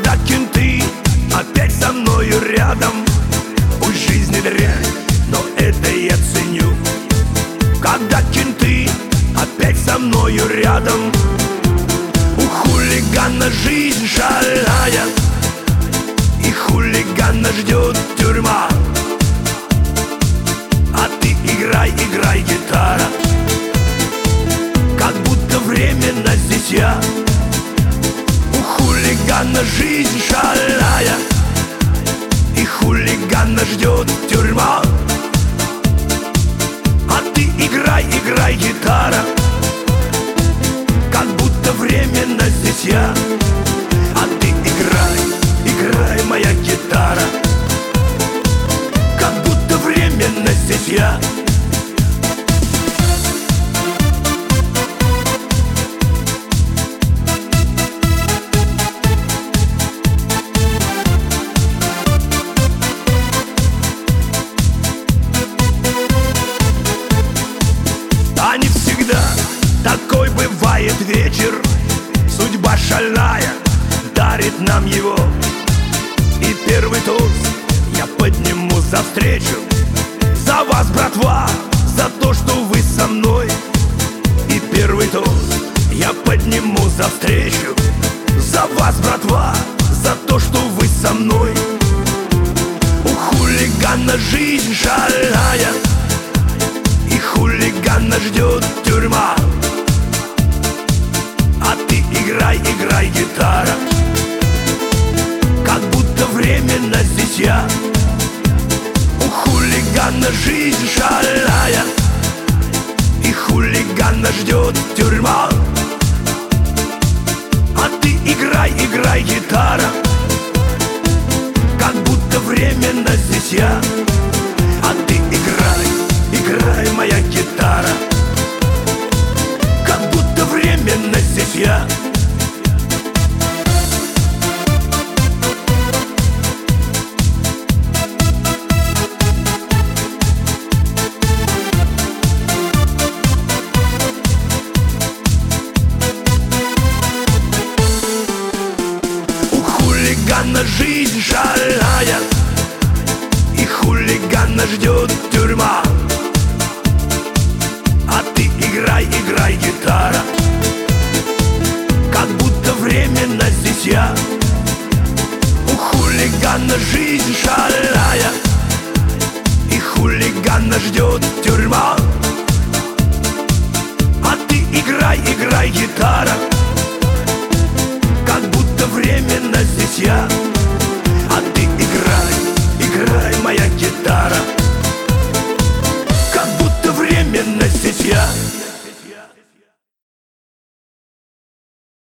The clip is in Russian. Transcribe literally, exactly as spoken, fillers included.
Когда кенты опять со мною рядом, пусть жизнь дрянь, но это я ценю. Когда кенты опять со мною рядом, у хулигана жизнь шальная, и хулигана ждет тюрьма. А ты играй, играй, гитара, как будто временно здесь я. У хулигана жизнь шальная, и хулигана ждет тюрьма. А ты играй, играй, гитара, как будто временно здесь я. А ты играй, играй, моя гитара, как будто временно здесь я. А не всегда такой бывает вечер, судьба шальная дарит нам его. И первый тост я подниму за встречу, за вас, братва, за то, что вы со мной. И первый тост я подниму за встречу, за вас, братва, за то, что вы со мной. У хулигана жизнь шальная, и хулигана ждет тюрьма. А ты играй, играй, гитара, как будто временно здесь я. У хулигана жизнь шальная, и хулигана ждет тюрьма. А ты играй, играй, гитара, как будто временно здесь я. А ты играй, играй, моя гитара, как будто временно здесь я. У хулигана жизнь шальная, и хулигана ждет тюрьма. А ты играй, играй, гитара, как будто временно здесь я. У хулигана жизнь шальная, и хулигана ждет тюрьма. А ты играй, играй, гитара, как будто временно здесь я.